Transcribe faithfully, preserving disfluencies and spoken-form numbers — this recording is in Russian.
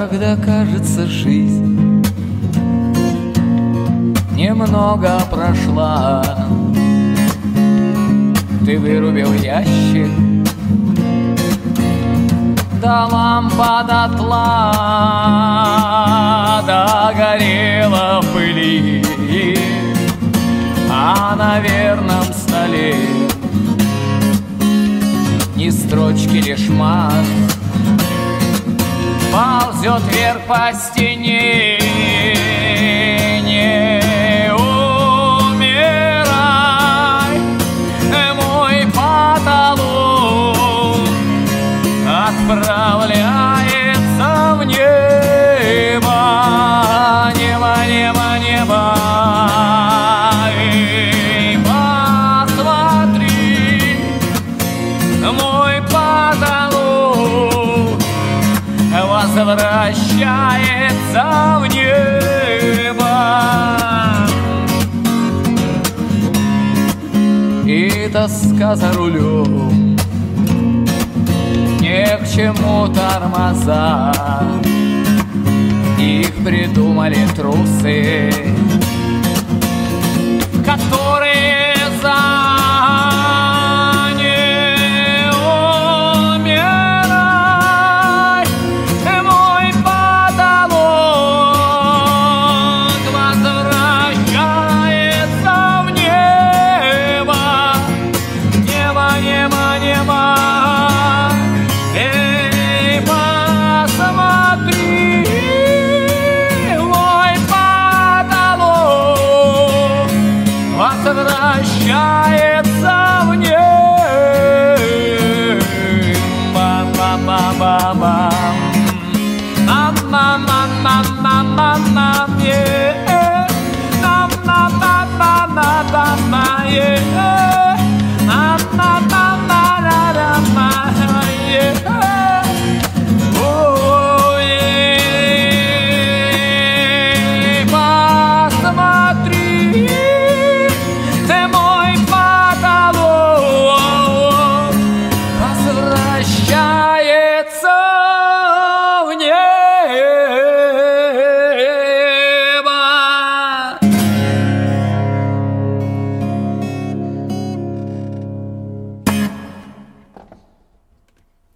Когда кажется, жизнь немного прошла, ты вырубил ящик, да лампа дотла догорела в пыли, а на верном столе ни строчки, лишь мат ползет вверх по стене. Не умирай, мой потолок отправляется в небо, небо, небо, небо. И посмотри, мой потолок возвращается в небо. И тоска за рулем, не к чему тормоза, их придумали трусы, которые